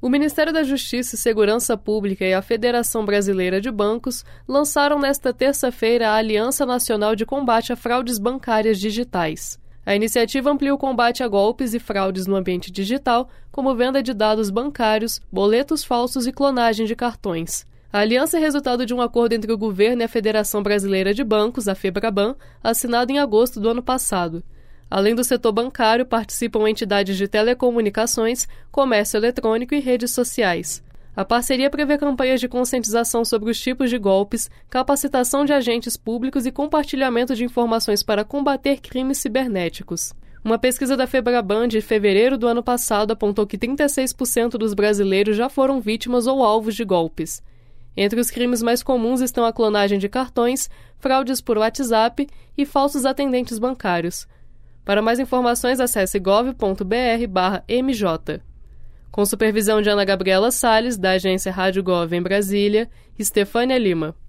O Ministério da Justiça e Segurança Pública e a Federação Brasileira de Bancos lançaram nesta terça-feira a Aliança Nacional de Combate a Fraudes Bancárias Digitais. A iniciativa amplia o combate a golpes e fraudes no ambiente digital, como venda de dados bancários, boletos falsos e clonagem de cartões. A aliança é resultado de um acordo entre o governo e a Federação Brasileira de Bancos, a FEBRABAN, assinado em agosto do ano passado. Além do setor bancário, participam entidades de telecomunicações, comércio eletrônico e redes sociais. A parceria prevê campanhas de conscientização sobre os tipos de golpes, capacitação de agentes públicos e compartilhamento de informações para combater crimes cibernéticos. Uma pesquisa da FEBRABAN de fevereiro do ano passado apontou que 36% dos brasileiros já foram vítimas ou alvos de golpes. Entre os crimes mais comuns estão a clonagem de cartões, fraudes por WhatsApp e falsos atendentes bancários. Para mais informações, acesse gov.br/mj. Com supervisão de Ana Gabriela Salles, da agência Rádio Gov em Brasília, Estefânia Lima.